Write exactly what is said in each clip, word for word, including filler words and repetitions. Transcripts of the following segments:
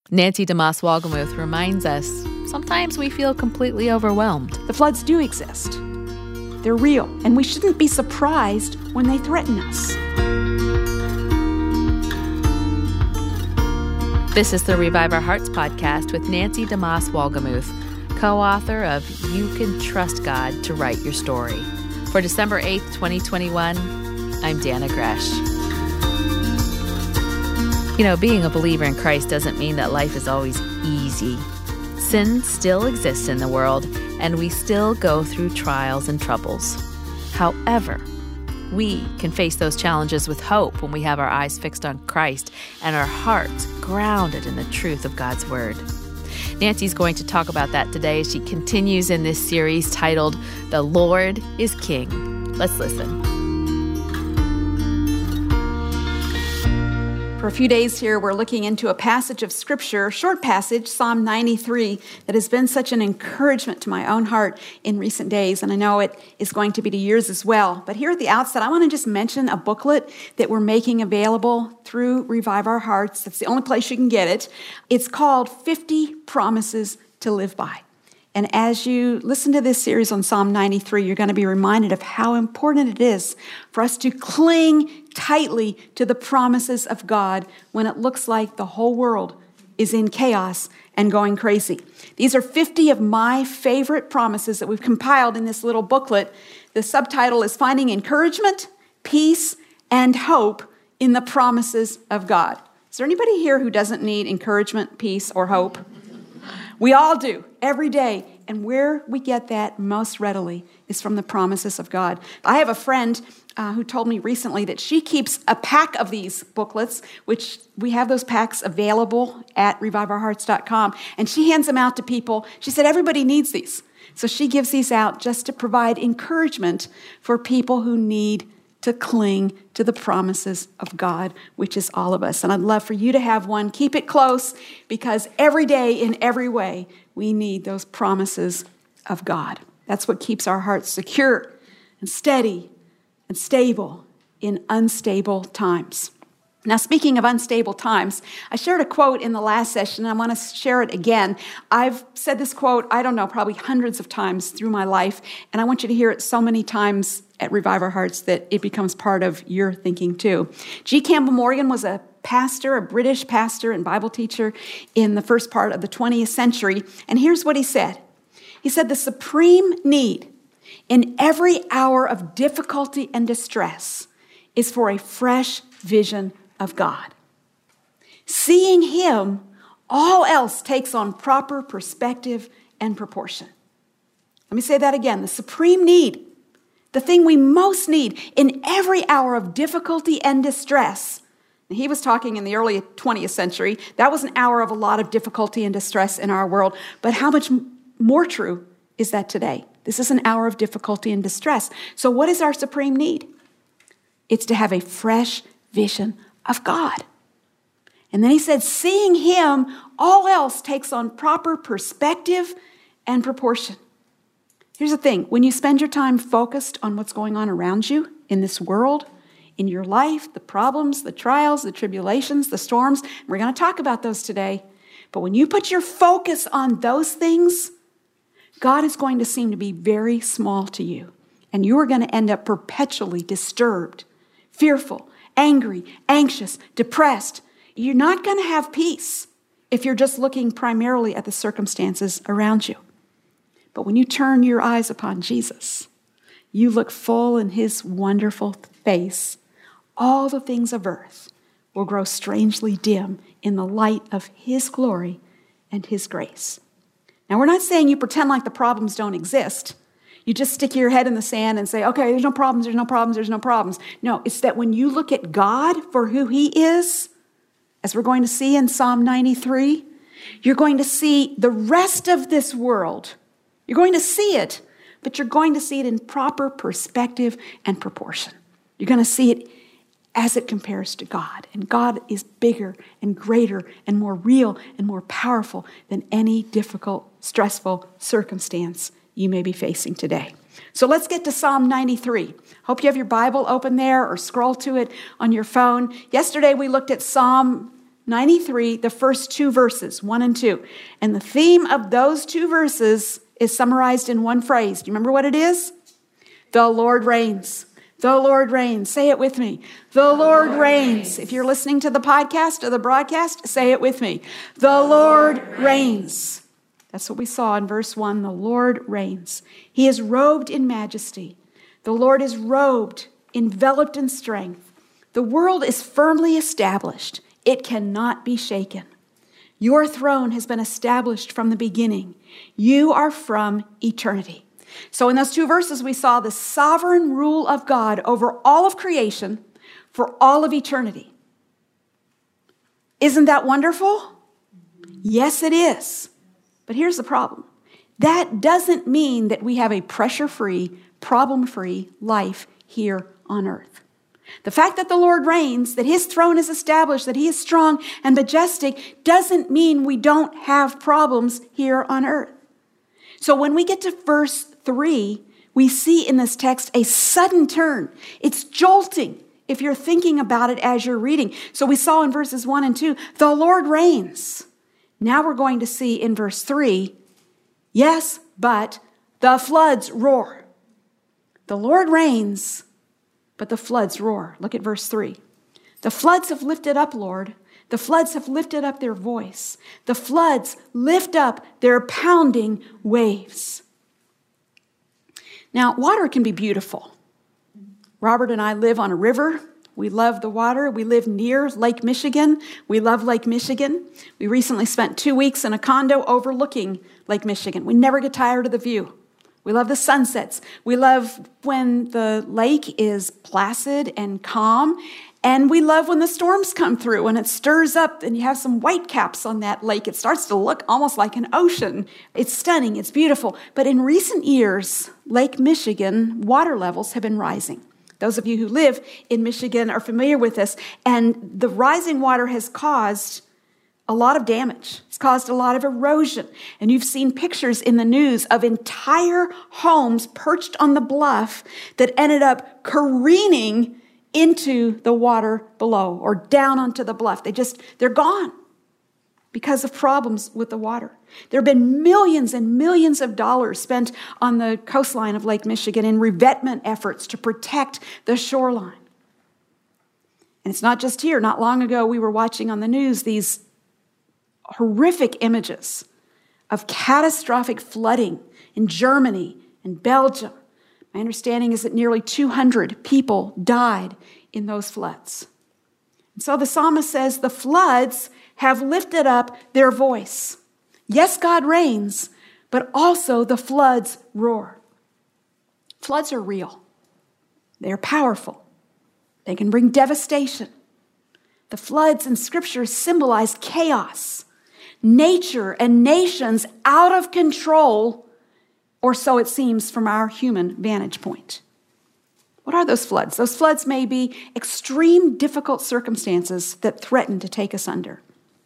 Nancy DeMoss Wolgemuth reminds us sometimes we feel completely overwhelmed. The floods do exist. They're real, and we shouldn't be surprised when they threaten us. This is the Revive Our Hearts podcast with Nancy DeMoss Wolgemuth, co-author of You Can Trust God to Write Your Story. For December eighth, twenty twenty-one, I'm Dana Gresh. You know, being a believer in Christ doesn't mean that life is always easy. Sin still exists in the world, and we still go through trials and troubles. However, we can face those challenges with hope when we have our eyes fixed on Christ and our hearts grounded in the truth of God's Word. Nancy's going to talk about that today as she continues in this series titled, The Lord is King. Let's listen. For a few days here, we're looking into a passage of Scripture, a short passage, Psalm ninety-three, that has been such an encouragement to my own heart in recent days, and I know it is going to be to yours as well. But here at the outset, I want to just mention a booklet that we're making available through Revive Our Hearts. That's the only place you can get it. It's called fifty Promises to Live By. And as you listen to this series on Psalm ninety-three, you're going to be reminded of how important it is for us to cling tightly to the promises of God when it looks like the whole world is in chaos and going crazy. These are fifty of my favorite promises that we've compiled in this little booklet. The subtitle is Finding Encouragement, Peace, and Hope in the Promises of God. Is there anybody here who doesn't need encouragement, peace, or hope? We all do, every day. And where we get that most readily is from the promises of God. I have a friend uh, who told me recently that she keeps a pack of these booklets, which we have those packs available at revive our hearts dot com, and she hands them out to people. She said everybody needs these. So she gives these out just to provide encouragement for people who need to cling to the promises of God, which is all of us. And I'd love for you to have one. Keep it close, because every day, in every way, we need those promises of God. That's what keeps our hearts secure and steady and stable in unstable times. Now, speaking of unstable times, I shared a quote in the last session, and I want to share it again. I've said this quote, I don't know, probably hundreds of times through my life, and I want you to hear it so many times at Revive Our Hearts that it becomes part of your thinking too. G. Campbell Morgan was a pastor, a British pastor and Bible teacher in the first part of the twentieth century, and here's what he said. He said, the supreme need in every hour of difficulty and distress is for a fresh vision of God. Seeing Him, all else takes on proper perspective and proportion. Let me say that again. The supreme need, the thing we most need in every hour of difficulty and distress. And he was talking in the early twentieth century. That was an hour of a lot of difficulty and distress in our world. But how much more true is that today? This is an hour of difficulty and distress. So what is our supreme need? It's to have a fresh vision of God. And then he said, seeing Him, all else takes on proper perspective and proportion. Here's the thing. When you spend your time focused on what's going on around you in this world, in your life, the problems, the trials, the tribulations, the storms, and we're going to talk about those today. But when you put your focus on those things, God is going to seem to be very small to you. And you are going to end up perpetually disturbed, fearful, angry, anxious, depressed. You're not going to have peace if you're just looking primarily at the circumstances around you. But when you turn your eyes upon Jesus, you look full in His wonderful face, all the things of earth will grow strangely dim in the light of His glory and His grace. Now, we're not saying you pretend like the problems don't exist. You just stick your head in the sand and say, okay, there's no problems, there's no problems, there's no problems. No, it's that when you look at God for who He is, as we're going to see in Psalm ninety-three, you're going to see the rest of this world. You're going to see it, but you're going to see it in proper perspective and proportion. You're going to see it as it compares to God. And God is bigger and greater and more real and more powerful than any difficult, stressful circumstance you may be facing today. So let's get to Psalm ninety-three. Hope you have your Bible open there or scroll to it on your phone. Yesterday we looked at Psalm ninety-three, the first two verses, one and two. And the theme of those two verses is summarized in one phrase. Do you remember what it is? The Lord reigns. The Lord reigns. Say it with me. The Lord reigns. If you're listening to the podcast or the broadcast, say it with me. The Lord reigns. That's what we saw in verse one. The Lord reigns. He is robed in majesty. The Lord is robed, enveloped in strength. The world is firmly established. It cannot be shaken. Your throne has been established from the beginning. You are from eternity. So in those two verses, we saw the sovereign rule of God over all of creation for all of eternity. Isn't that wonderful? Yes, it is. But here's the problem. That doesn't mean that we have a pressure-free, problem-free life here on earth. The fact that the Lord reigns, that his throne is established, that he is strong and majestic, doesn't mean we don't have problems here on earth. So when we get to verse three, we see in this text a sudden turn. It's jolting if you're thinking about it as you're reading. So we saw in verses one and two, the Lord reigns. Now we're going to see in verse three, yes, but the floods roar. The Lord reigns, but the floods roar. Look at verse three. The floods have lifted up, Lord. The floods have lifted up their voice. The floods lift up their pounding waves. Now, water can be beautiful. Robert and I live on a river. We love the water. We live near Lake Michigan. We love Lake Michigan. We recently spent two weeks in a condo overlooking Lake Michigan. We never get tired of the view. We love the sunsets. We love when the lake is placid and calm. And we love when the storms come through and it stirs up and you have some white caps on that lake. It starts to look almost like an ocean. It's stunning. It's beautiful. But in recent years, Lake Michigan water levels have been rising. Those of you who live in Michigan are familiar with this. And the rising water has caused a lot of damage. It's caused a lot of erosion. And you've seen pictures in the news of entire homes perched on the bluff that ended up careening into the water below or down onto the bluff. They just, they're gone because of problems with the water. There have been millions and millions of dollars spent on the coastline of Lake Michigan in revetment efforts to protect the shoreline. And it's not just here. Not long ago, we were watching on the news these horrific images of catastrophic flooding in Germany and Belgium. My understanding is that nearly two hundred people died in those floods. And so the psalmist says, the floods have lifted up their voice. Yes, God reigns, but also the floods roar. Floods are real. They are powerful. They can bring devastation. The floods in Scripture symbolize chaos, nature and nations out of control, or so it seems from our human vantage point. What are those floods? Those floods may be extreme, difficult circumstances that threaten to take us under.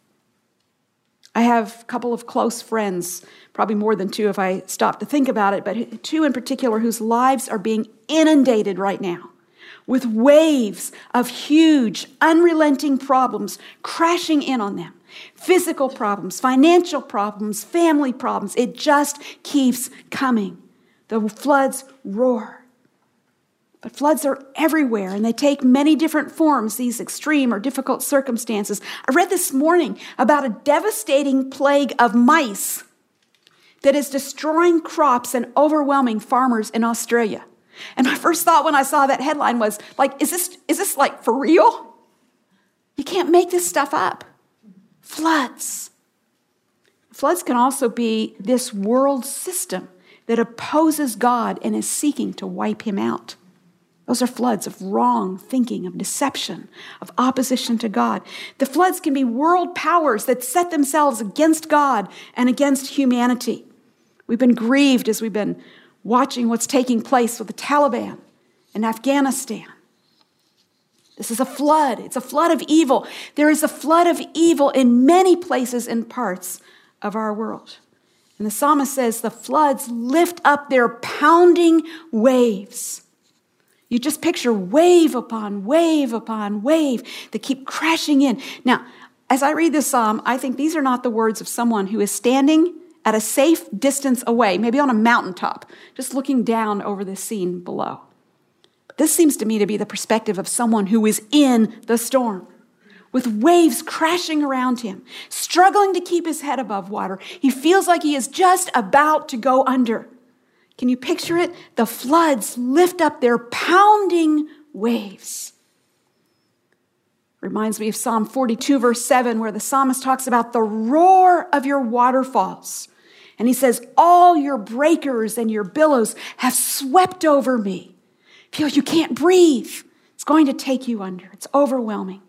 I have a couple of close friends, probably more than two if I stop to think about it, but two in particular whose lives are being inundated right now with waves of huge, unrelenting problems crashing in on them. Physical problems, financial problems, family problems. It just keeps coming. The floods roar. But floods are everywhere, and they take many different forms, these extreme or difficult circumstances. I read this morning about a devastating plague of mice that is destroying crops and overwhelming farmers in Australia. And my first thought when I saw that headline was, like, is this, is this like for real? You can't make this stuff up. Floods. Floods can also be this world system that opposes God and is seeking to wipe him out. Those are floods of wrong thinking, of deception, of opposition to God. The floods can be world powers that set themselves against God and against humanity. We've been grieved as we've been watching what's taking place with the Taliban in Afghanistan. This is a flood. It's a flood of evil. There is a flood of evil in many places and parts of our world. And the psalmist says the floods lift up their pounding waves. You just picture wave upon wave upon wave that keep crashing in. Now, As I read this psalm, I think these are not the words of someone who is standing at a safe distance away, maybe on a mountaintop, just looking down over the scene below. But this seems to me to be the perspective of someone who is in the storm, with waves crashing around him, struggling to keep his head above water. He feels like he is just about to go under. Can you picture it? The floods lift up their pounding waves. Reminds me of Psalm forty-two, verse seven, where the psalmist talks about the roar of your waterfalls. And he says, all your breakers and your billows have swept over me. Feel you can't breathe. It's going to take you under. It's overwhelming.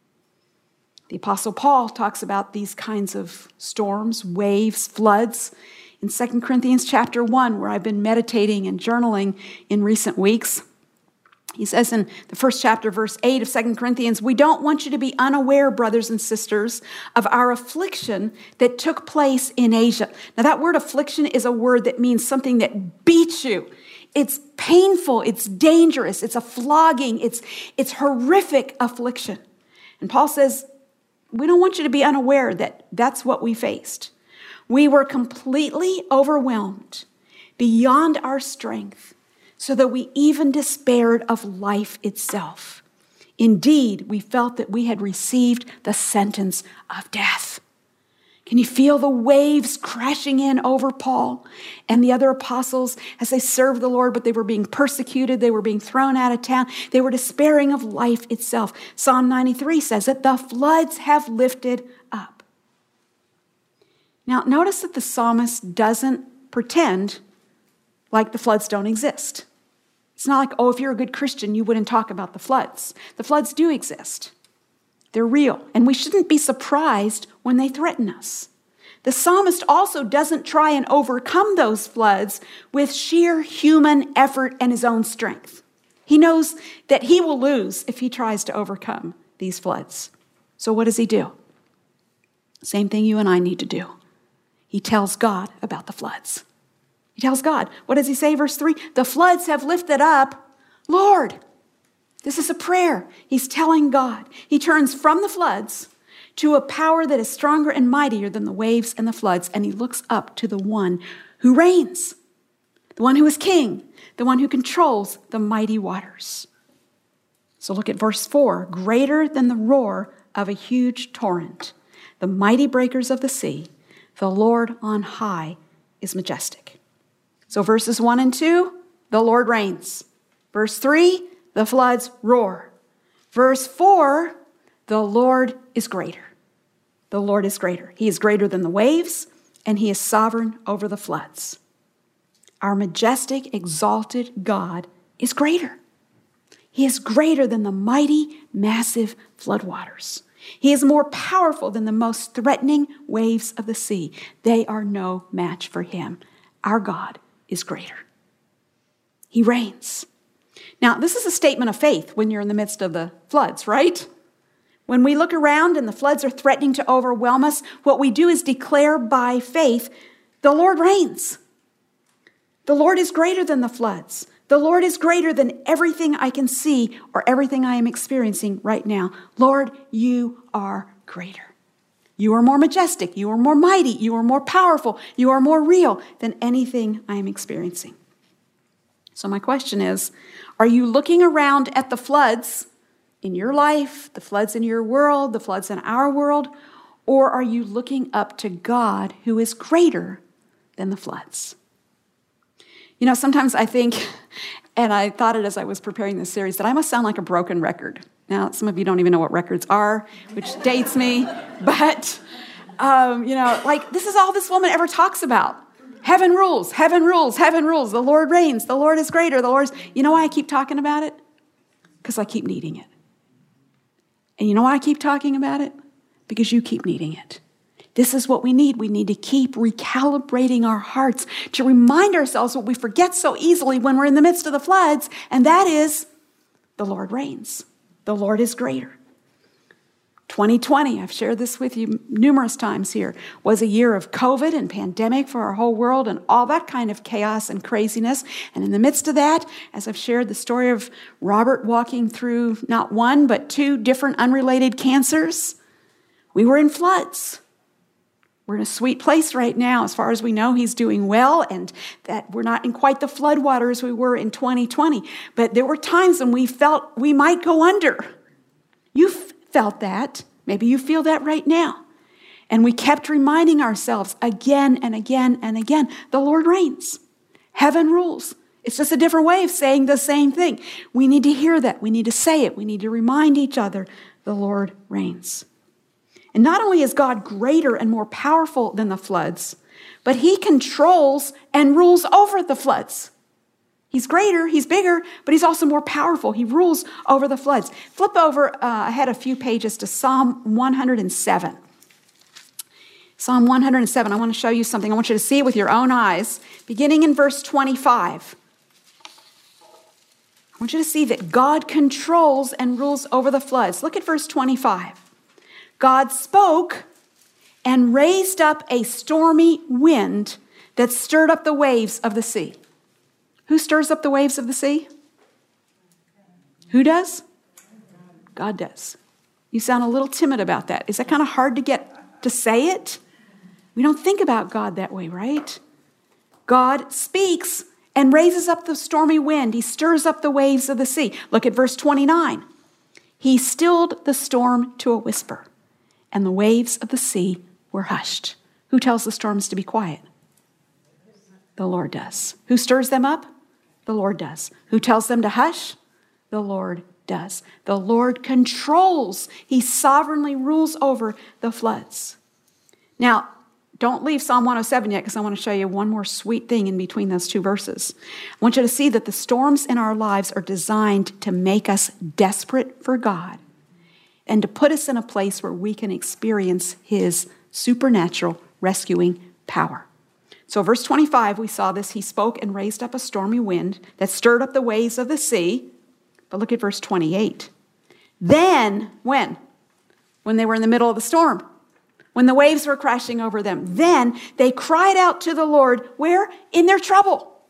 The Apostle Paul talks about these kinds of storms, waves, floods in Second Corinthians chapter one, where I've been meditating and journaling in recent weeks. He says in the first chapter, verse eight of Second Corinthians, we don't want you to be unaware, brothers and sisters, of our affliction that took place in Asia. Now, that word affliction is a word that means something that beats you. It's painful. It's dangerous. It's a flogging. It's, it's horrific affliction. And Paul says, we don't want you to be unaware that that's what we faced. We were completely overwhelmed beyond our strength, so that we even despaired of life itself. Indeed, we felt that we had received the sentence of death. Can you feel the waves crashing in over Paul and the other apostles as they served the Lord, but they were being persecuted, they were being thrown out of town, they were despairing of life itself. Psalm ninety-three says that the floods have lifted up. Now, notice that the psalmist doesn't pretend like the floods don't exist. It's not like, oh, if you're a good Christian, you wouldn't talk about the floods. The floods do exist. They're real, and we shouldn't be surprised when they threaten us. The psalmist also doesn't try and overcome those floods with sheer human effort and his own strength. He knows that he will lose if he tries to overcome these floods. So what does he do? Same thing you and I need to do. He tells God about the floods. He tells God, what does he say, verse three? The floods have lifted up, Lord. This is a prayer. He's telling God. He turns from the floods to a power that is stronger and mightier than the waves and the floods, and he looks up to the one who reigns, the one who is king, the one who controls the mighty waters. So look at verse four. Greater than the roar of a huge torrent, the mighty breakers of the sea, the Lord on high is majestic. So verses one and two, the Lord reigns. Verse three, the floods roar. Verse four, the Lord is greater. The Lord is greater. He is greater than the waves, and he is sovereign over the floods. Our majestic, exalted God is greater. He is greater than the mighty, massive floodwaters. He is more powerful than the most threatening waves of the sea. They are no match for him. Our God is greater. He reigns. Now, this is a statement of faith when you're in the midst of the floods, right? When we look around and the floods are threatening to overwhelm us, what we do is declare by faith, the Lord reigns. The Lord is greater than the floods. The Lord is greater than everything I can see or everything I am experiencing right now. Lord, you are greater. You are more majestic. You are more mighty. You are more powerful. You are more real than anything I am experiencing. So my question is, are you looking around at the floods in your life, the floods in your world, the floods in our world, or are you looking up to God who is greater than the floods? You know, sometimes I think, and I thought it as I was preparing this series, that I must sound like a broken record. Now, some of you don't even know what records are, which dates me, but, um, you know, like this is all this woman ever talks about. Heaven rules, heaven rules, heaven rules. The Lord reigns, the Lord is greater, the Lord is... You know why I keep talking about it? Because I keep needing it. And you know why I keep talking about it? Because you keep needing it. This is what we need. We need to keep recalibrating our hearts to remind ourselves what we forget so easily when we're in the midst of the floods, and that is the Lord reigns. The Lord is greater. twenty twenty, I've shared this with you numerous times here, was a year of COVID and pandemic for our whole world and all that kind of chaos and craziness. And in the midst of that, as I've shared the story of Robert walking through not one, but two different unrelated cancers, We were in floods. We're in a sweet place right now. As far as we know, he's doing well, and that we're not in quite the floodwaters we were in twenty twenty. But there were times when we felt we might go under. You felt that. Maybe you feel that right now. And we kept reminding ourselves again and again and again, the Lord reigns. Heaven rules. It's just a different way of saying the same thing. We need to hear that. We need to say it. We need to remind each other, the Lord reigns. And not only is God greater and more powerful than the floods, but he controls and rules over the floods. He's greater, he's bigger, but he's also more powerful. He rules over the floods. Flip over uh, ahead a few pages to Psalm one hundred seven. Psalm one hundred seven, I want to show you something. I want you to see it with your own eyes, beginning in verse twenty-five. I want you to see that God controls and rules over the floods. Look at verse twenty-five. God spoke and raised up a stormy wind that stirred up the waves of the sea. Who stirs up the waves of the sea? Who does? God does. You sound a little timid about that. Is that kind of hard to get to say it? We don't think about God that way, right? God speaks and raises up the stormy wind. He stirs up the waves of the sea. Look at verse twenty-nine. He stilled the storm to a whisper, and the waves of the sea were hushed. Who tells the storms to be quiet? The Lord does. Who stirs them up? The Lord does. Who tells them to hush? The Lord does. The Lord controls. He sovereignly rules over the floods. Now, don't leave Psalm one oh seven yet, because I want to show you one more sweet thing in between those two verses. I want you to see that the storms in our lives are designed to make us desperate for God and to put us in a place where we can experience his supernatural rescuing power. So verse twenty-five, we saw this. He spoke and raised up a stormy wind that stirred up the waves of the sea. But look at verse twenty-eight. Then, when? When they were in the middle of the storm. When the waves were crashing over them. Then they cried out to the Lord. Where? In their trouble.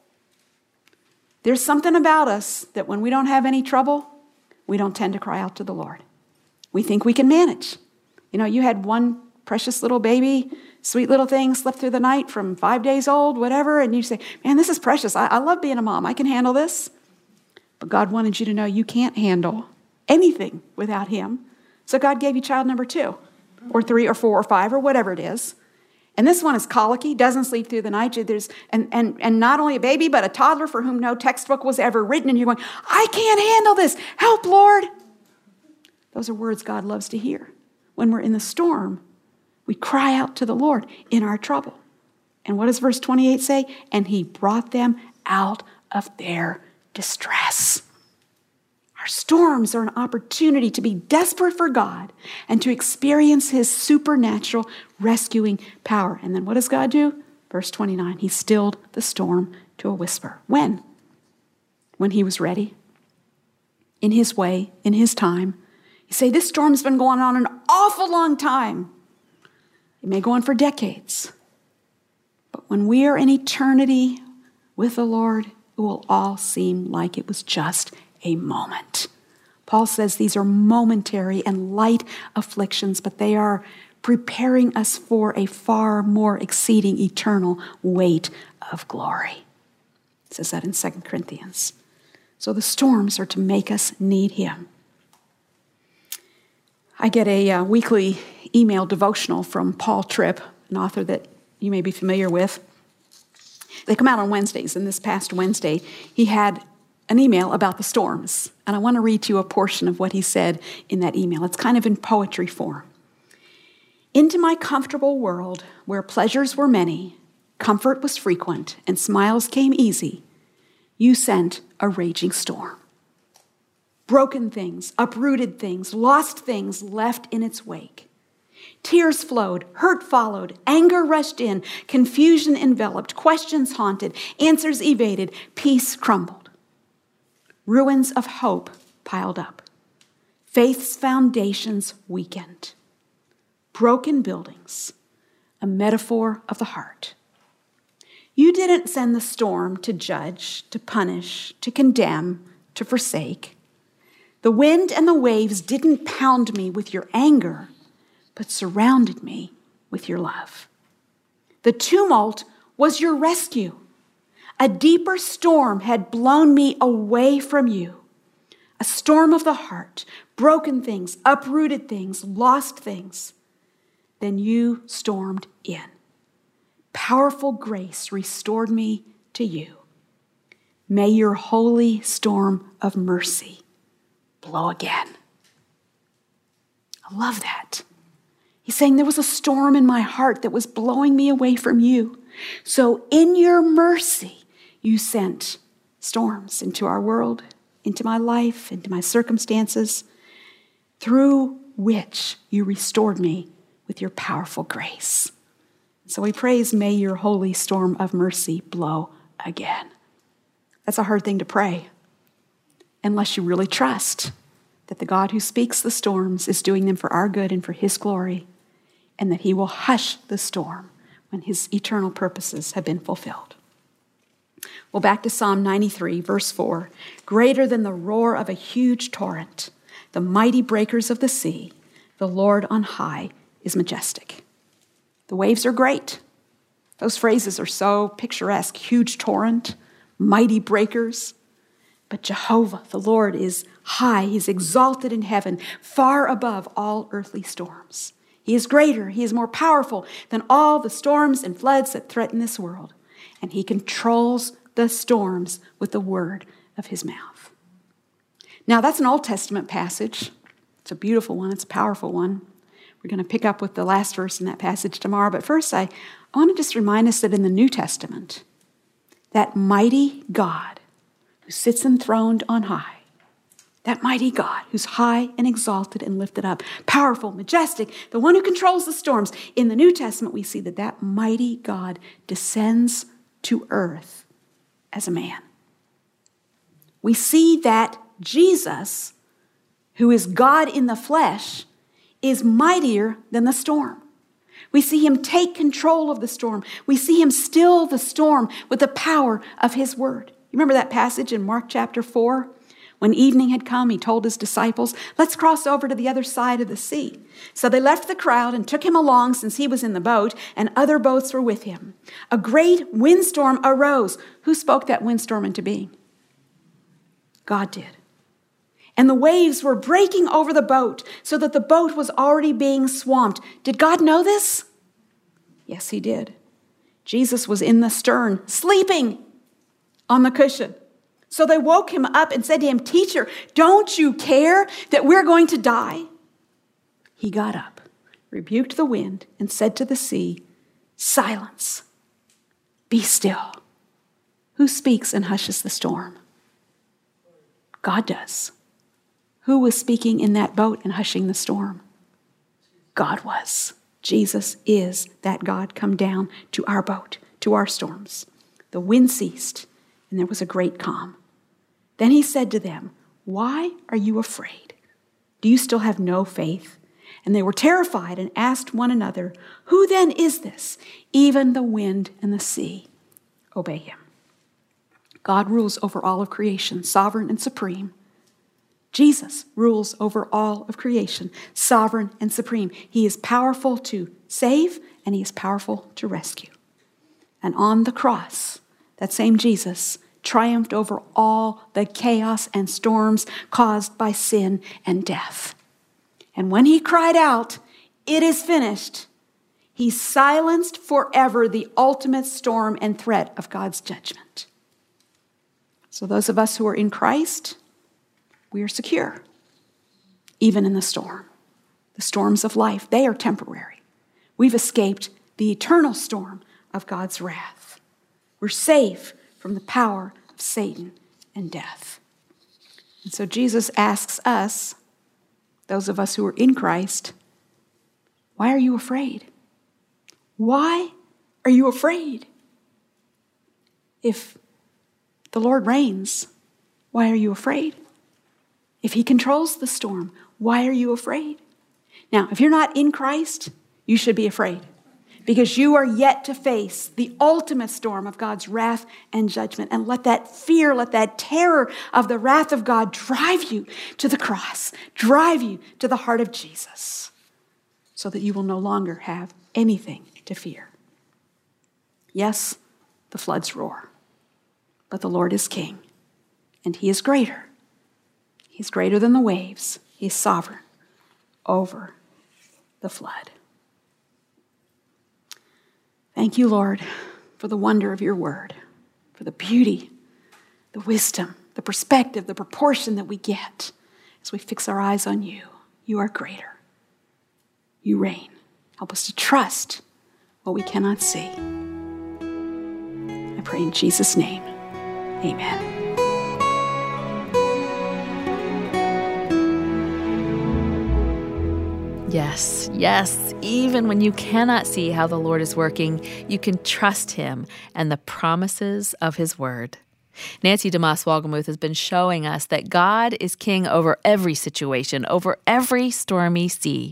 There's something about us that when we don't have any trouble, we don't tend to cry out to the Lord. We think we can manage. You know, you had one precious little baby, sweet little thing, slept through the night from five days old, whatever, and you say, man, this is precious. I, I love being a mom. I can handle this. But God wanted you to know you can't handle anything without him. So God gave you child number two, or three, or four, or five, or whatever it is. And this one is colicky, doesn't sleep through the night. There's and, and, and not only a baby, but a toddler for whom no textbook was ever written. And you're going, I can't handle this. Help, Lord. Those are words God loves to hear. When we're in the storm, we cry out to the Lord in our trouble. And what does verse twenty-eight say? And he brought them out of their distress. Our storms are an opportunity to be desperate for God and to experience his supernatural rescuing power. And then what does God do? Verse twenty-nine, he stilled the storm to a whisper. When? When he was ready, in his way, in his time. You say, this storm's been going on an awful long time. It may go on for decades. But when we are in eternity with the Lord, it will all seem like it was just a moment. Paul says these are momentary and light afflictions, but they are preparing us for a far more exceeding eternal weight of glory. It says that in Second Corinthians. So the storms are to make us need him. I get a uh, weekly email devotional from Paul Tripp, an author that you may be familiar with. They come out on Wednesdays, and this past Wednesday, he had an email about the storms. And I want to read to you a portion of what he said in that email. It's kind of in poetry form. Into my comfortable world, where pleasures were many, comfort was frequent, and smiles came easy, you sent a raging storm. Broken things, uprooted things, lost things left in its wake. Tears flowed, hurt followed, anger rushed in, confusion enveloped, questions haunted, answers evaded, peace crumbled. Ruins of hope piled up. Faith's foundations weakened. Broken buildings, a metaphor of the heart. You didn't send the storm to judge, to punish, to condemn, to forsake. The wind and the waves didn't pound me with your anger, but surrounded me with your love. The tumult was your rescue. A deeper storm had blown me away from you. A storm of the heart, broken things, uprooted things, lost things. Then you stormed in. Powerful grace restored me to you. May your holy storm of mercy blow again. I love that. He's saying there was a storm in my heart that was blowing me away from you. So in your mercy, you sent storms into our world, into my life, into my circumstances, through which you restored me with your powerful grace. So we praise, may your holy storm of mercy blow again. That's a hard thing to pray, unless you really trust that the God who speaks the storms is doing them for our good and for his glory, and that he will hush the storm when his eternal purposes have been fulfilled. Well, back to Psalm ninety-three, verse four. Greater than the roar of a huge torrent, the mighty breakers of the sea, the Lord on high is majestic. The waves are great. Those phrases are so picturesque. Huge torrent, mighty breakers. But Jehovah, the Lord, is high. He's exalted in heaven, far above all earthly storms. He is greater. He is more powerful than all the storms and floods that threaten this world. And he controls the storms with the word of his mouth. Now, that's an Old Testament passage. It's a beautiful one. It's a powerful one. We're going to pick up with the last verse in that passage tomorrow. But first, I, I want to just remind us that in the New Testament, that mighty God who sits enthroned on high, that mighty God who's high and exalted and lifted up, powerful, majestic, the one who controls the storms. In the New Testament, we see that that mighty God descends to earth as a man. We see that Jesus, who is God in the flesh, is mightier than the storm. We see him take control of the storm. We see him still the storm with the power of his word. You remember that passage in Mark chapter four? When evening had come, he told his disciples, let's cross over to the other side of the sea. So they left the crowd and took him along since he was in the boat, and other boats were with him. A great windstorm arose. Who spoke that windstorm into being? God did. And the waves were breaking over the boat so that the boat was already being swamped. Did God know this? Yes, he did. Jesus was in the stern, sleeping on the cushion. So they woke him up and said to him, Teacher, don't you care that we're going to die? He got up, rebuked the wind, and said to the sea, Silence, be still. Who speaks and hushes the storm? God does. Who was speaking in that boat and hushing the storm? God was. Jesus is that God come down to our boat, to our storms. The wind ceased, and there was a great calm. Then he said to them, Why are you afraid? Do you still have no faith? And they were terrified and asked one another, Who then is this? Even the wind and the sea obey him. God rules over all of creation, sovereign and supreme. Jesus rules over all of creation, sovereign and supreme. He is powerful to save, and he is powerful to rescue. And on the cross, that same Jesus triumphed over all the chaos and storms caused by sin and death. And when he cried out, It is finished, he silenced forever the ultimate storm and threat of God's judgment. So those of us who are in Christ, we are secure, even in the storm. The storms of life, they are temporary. We've escaped the eternal storm of God's wrath. We're safe from the power of Satan and death. And so Jesus asks us, those of us who are in Christ, why are you afraid? Why are you afraid? If the Lord reigns, why are you afraid? If he controls the storm, why are you afraid? Now, if you're not in Christ, you should be afraid, because you are yet to face the ultimate storm of God's wrath and judgment. And let that fear, let that terror of the wrath of God drive you to the cross, drive you to the heart of Jesus, so that you will no longer have anything to fear. Yes, the floods roar, but the Lord is king, and he is greater. He's greater than the waves. He's sovereign over the flood. Thank you, Lord, for the wonder of your word, for the beauty, the wisdom, the perspective, the proportion that we get as we fix our eyes on you. You are greater. You reign. Help us to trust what we cannot see. I pray in Jesus' name. Amen. Yes, yes, even when you cannot see how the Lord is working, you can trust him and the promises of his word. Nancy DeMoss Wolgemuth has been showing us that God is king over every situation, over every stormy sea.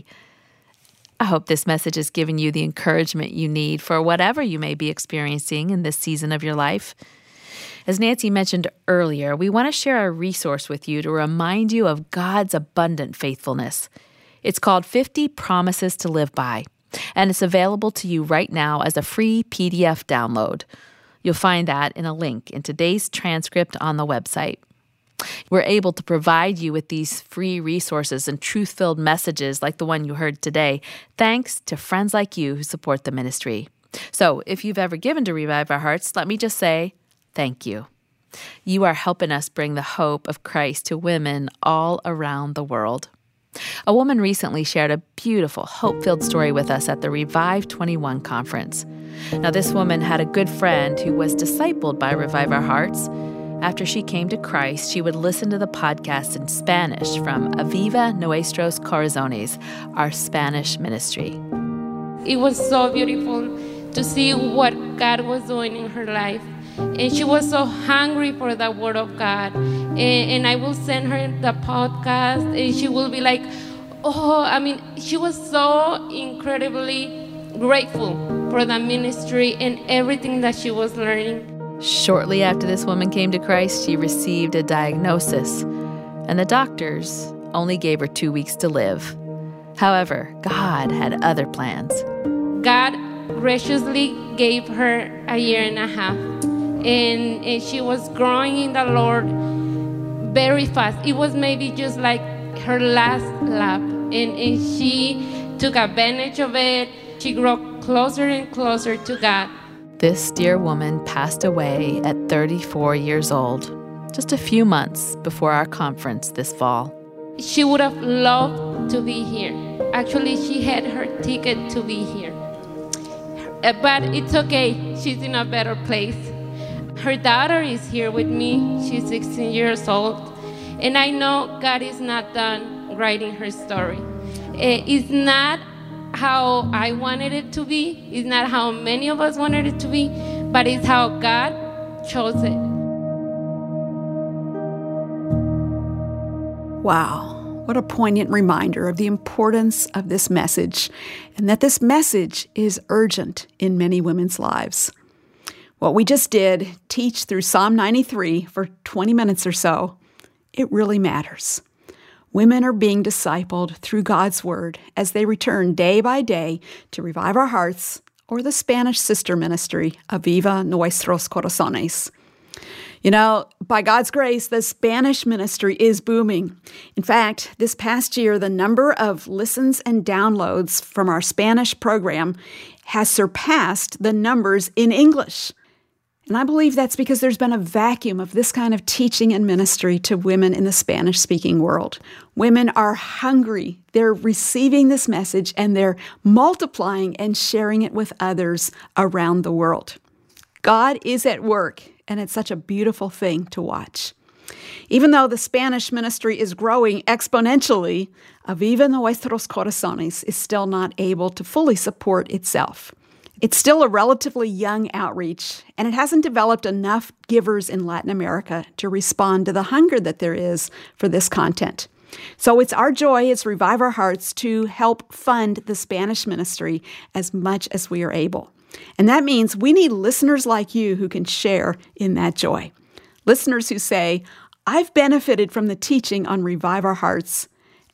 I hope this message has given you the encouragement you need for whatever you may be experiencing in this season of your life. As Nancy mentioned earlier, we want to share a resource with you to remind you of God's abundant faithfulness. It's called fifty Promises to Live By, and it's available to you right now as a free P D F download. You'll find that in a link in today's transcript on the website. We're able to provide you with these free resources and truth-filled messages like the one you heard today, thanks to friends like you who support the ministry. So if you've ever given to Revive Our Hearts, let me just say thank you. You are helping us bring the hope of Christ to women all around the world. A woman recently shared a beautiful, hope-filled story with us at the Revive twenty-one conference. Now, this woman had a good friend who was discipled by Revive Our Hearts. After she came to Christ, she would listen to the podcast in Spanish from Aviva Nuestros Corazones, our Spanish ministry. It was so beautiful to see what God was doing in her life. And she was so hungry for the word of God. And, and I will send her the podcast, and she will be like, oh, I mean, she was so incredibly grateful for the ministry and everything that she was learning. Shortly after this woman came to Christ, she received a diagnosis, and the doctors only gave her two weeks to live. However, God had other plans. God graciously gave her a year and a half. And, and she was growing in the Lord very fast. It was maybe just like her last lap. And, and she took advantage of it. She grew closer and closer to God. This dear woman passed away at thirty-four years old, just a few months before our conference this fall. She would have loved to be here. Actually, she had her ticket to be here. But it's okay. She's in a better place. Her daughter is here with me. She's sixteen years old. And I know God is not done writing her story. It's not how I wanted it to be. It's not how many of us wanted it to be. But it's how God chose it. Wow. What a poignant reminder of the importance of this message, and that this message is urgent in many women's lives. What we just did, teach through Psalm ninety-three for twenty minutes or so, it really matters. Women are being discipled through God's Word as they return day by day to Revive Our Hearts or the Spanish sister ministry, Aviva Nuestros Corazones. You know, by God's grace, the Spanish ministry is booming. In fact, this past year, the number of listens and downloads from our Spanish program has surpassed the numbers in English. And I believe that's because there's been a vacuum of this kind of teaching and ministry to women in the Spanish-speaking world. Women are hungry. They're receiving this message, and they're multiplying and sharing it with others around the world. God is at work, and it's such a beautiful thing to watch. Even though the Spanish ministry is growing exponentially, Aviva Nuestros Corazones is still not able to fully support itself. It's still a relatively young outreach, and it hasn't developed enough givers in Latin America to respond to the hunger that there is for this content. So it's our joy as Revive Our Hearts to help fund the Spanish ministry as much as we are able. And that means we need listeners like you who can share in that joy. Listeners who say, I've benefited from the teaching on Revive Our Hearts,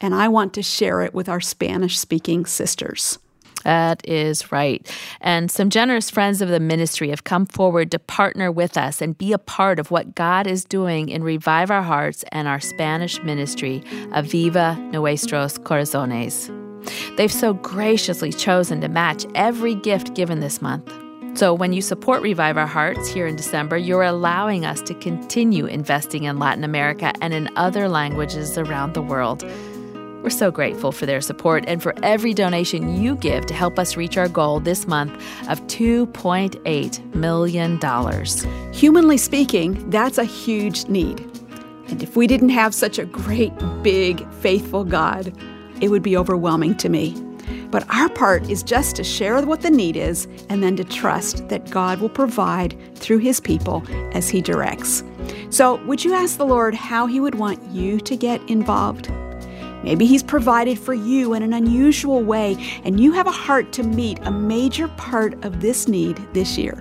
and I want to share it with our Spanish-speaking sisters. That is right. And some generous friends of the ministry have come forward to partner with us and be a part of what God is doing in Revive Our Hearts and our Spanish ministry, Aviva Nuestros Corazones. They've so graciously chosen to match every gift given this month. So when you support Revive Our Hearts here in December, you're allowing us to continue investing in Latin America and in other languages around the world. We're so grateful for their support and for every donation you give to help us reach our goal this month of two point eight million dollars. Humanly speaking, that's a huge need. And if we didn't have such a great, big, faithful God, it would be overwhelming to me. But our part is just to share what the need is and then to trust that God will provide through His people as He directs. So would you ask the Lord how He would want you to get involved? Maybe He's provided for you in an unusual way, and you have a heart to meet a major part of this need this year.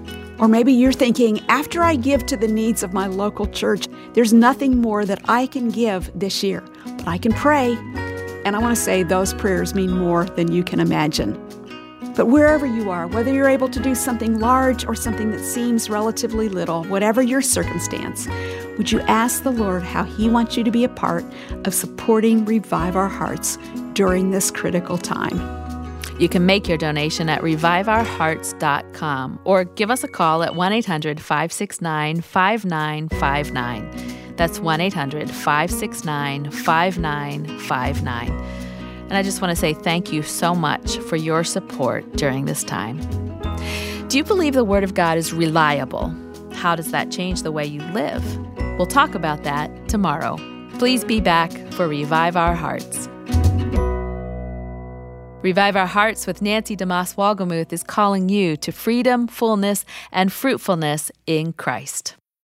Or maybe you're thinking, after I give to the needs of my local church, there's nothing more that I can give this year, but I can pray. And I want to say those prayers mean more than you can imagine. But wherever you are, whether you're able to do something large or something that seems relatively little, whatever your circumstance, would you ask the Lord how He wants you to be a part of supporting Revive Our Hearts during this critical time? You can make your donation at revive our hearts dot com or give us a call at one eight hundred, five six nine, five nine five nine. That's one eight hundred, five six nine, five nine five nine. And I just want to say thank you so much for your support during this time. Do you believe the Word of God is reliable? How does that change the way you live? We'll talk about that tomorrow. Please be back for Revive Our Hearts. Revive Our Hearts with Nancy DeMoss Wolgemuth is calling you to freedom, fullness, and fruitfulness in Christ.